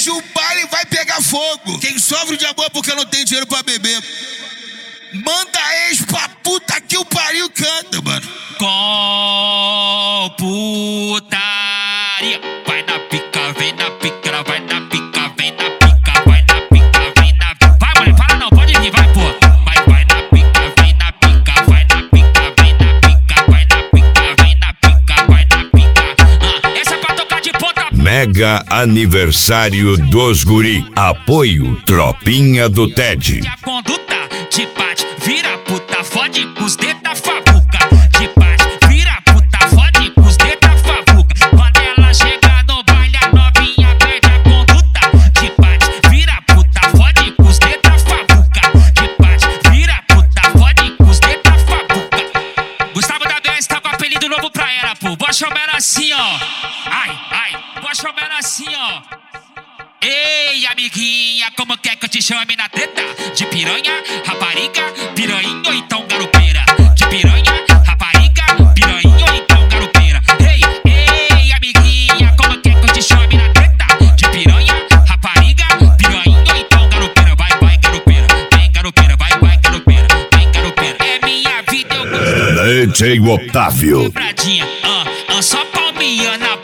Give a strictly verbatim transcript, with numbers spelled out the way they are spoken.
Hoje o baile vai pegar fogo. Quem sofre de amor porque não tem dinheiro pra beber, manda ex pra puta que o pariu canta, mano. Com putaria. Vai na pica, vem na pica, vai na pica, vem na pica, vai na pica, vem na pica. Vai, mulher, para não, pode vir, vai, pô. Vai, vai na pica, vem na pica, vai na pica, vem na pica, vai na pica, vem na pica, vai na pica. Ah, essa é pra tocar de ponta. Mega aniversário dos guri. Apoio Tropinha do Ted. A conduta de bate, vira puta, fode com os dedos da fabuca. De bate, vira puta, fode com os dedos da fabuca. Quando ela chega no baile, a novinha perde a conduta. De bate, vira puta, fode com os dedos da fabuca. De bate, vira puta, fode com os dedos da fabuca. Gustavo da B S tá com apelido novo pra ela, pô. Vou chamar ela assim, ó. Ai, ai, vou chamar ela assim, ó. Ei, amiguinha, como quer que eu te chame na treta? De piranha, rapariga, piranha ou então garupeira? De piranha, rapariga, piranha ou então garupeira? Ei, ei, amiguinha, como quer que eu te chame na treta? De piranha, rapariga, piranha ou então garupeira? Vai, vai, garupeira, vem garupeira, vai, vai, garupeira, vem garupeira. É minha vida, eu gosto. D J Otávio. Dobradinha, ah, ah, só palminha na